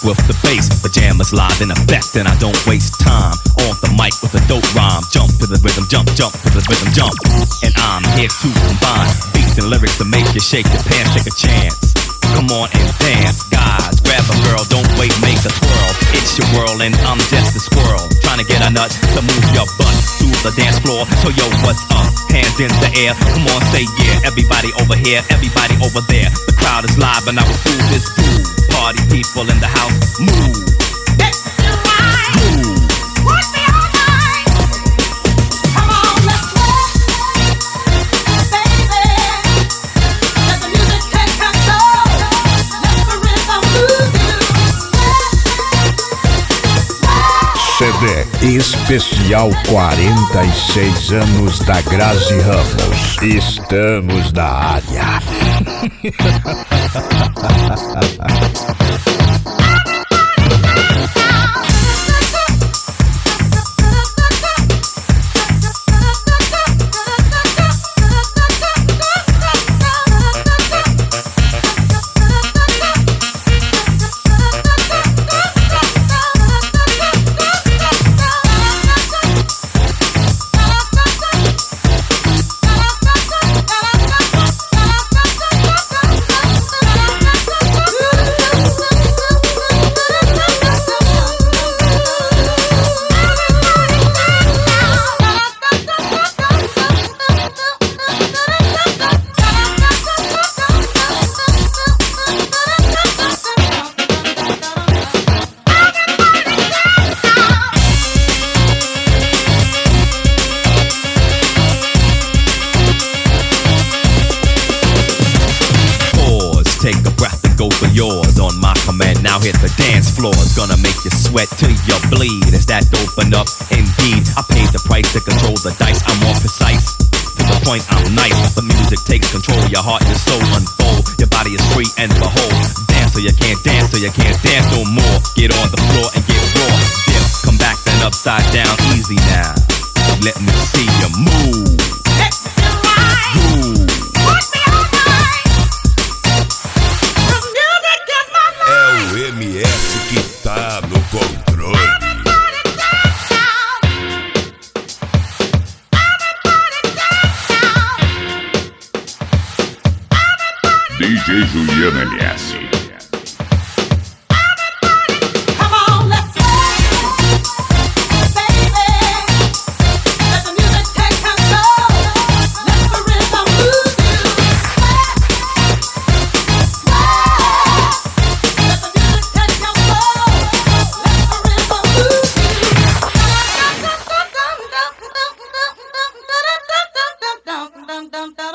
with the bass. The jam is live in effect and I don't waste time. On the mic with a dope rhyme. Jump to the rhythm, jump, jump to the rhythm, jump. And I'm here to combine beats and lyrics to make you shake your pants, take a chance. Come on and dance, guys, grab a girl, don't wait, make a twirl. It's your world and I'm just a squirrel, trying to get a nut to move your butt to the dance floor. So yo, what's up? Hands in the air, come on, say yeah. Everybody over here, everybody over there. The crowd is live and I will do this groove. Party people in the house, move. Let's do right. Move. Push me all night. Come on, let's work, baby. Let the music take control. Let the rhythm move you. CD especial 46 anos da Grazi Ramos. Estamos na área. Yours on my command, now hit the dance floor. It's gonna make you sweat till you bleed. Is that dope enough? Indeed, I paid the price to control the dice. I'm more precise, to the point I'm nice. The music takes control, your heart and your soul unfold. Your body is free and behold. Dance so you can't dance, so you can't dance no more. Get on the floor and get raw. Dip, come back then upside down, easy now. Let me see you move. Let's do right. Move. Push me all night. The music is my life. É o MS que tá no controle. Everybody dance now. Everybody dance now. DJ Juliano MS. Come on, let's work, baby. Let the music take control. Let the rhythm move you. Sweat. Let the music take control. Let the rhythm move you.